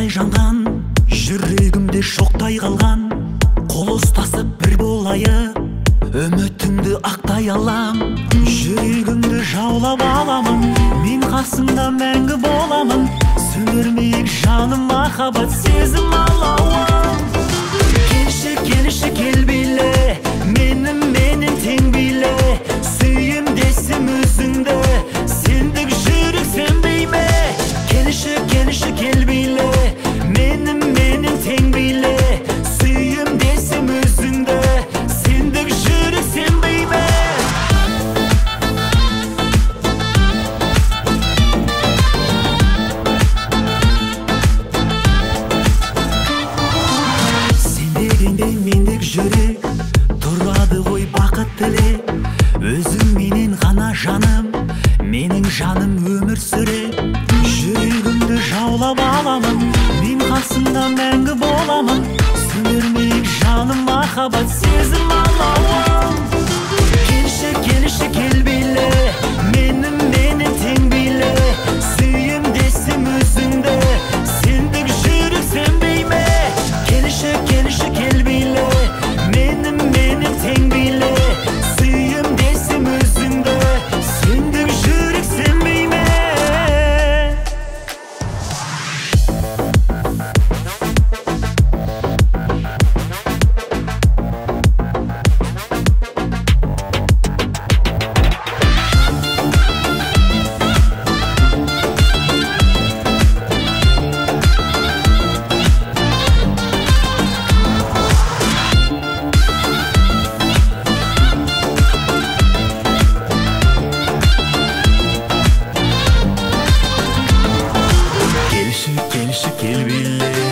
оттай жанған, жүрегімде шоқтай қалған. Қол ұстасып бір болайық, үмітіңді ақтай алам. Жүрегімді жаулап аламын, мен қасыңда мәңгі боламын. Сөнермейік жаным махаббат сезім алауын. Келші, келші, кел биле, менің тең биле. Сүйем десем өзіңді, сендік жүрек сенбей ме? Келші, келші, кел биле, менің тең биле. Сүйем десем өзіңді, сендік жүрек сенбей ме? Мендік жүрек тұрады ғой бақыт тіле. Өзің менен ғана жаным, менің жаным өмір сүре. Жүрегімді жаулап аламын, мен қасыңда мәңгі боламын. Сөнермейік жаным махаббат сезім алауын. Келші, келші, кел биле, менің тең биле. Сүйем десем өзіңді, сендік жүрек сенбей ме? Келші, келші, кел биле, менің тең биле. Сүйем десем өзіңді, сендік жүрек сенбей ме? Келші, келші, кел биле,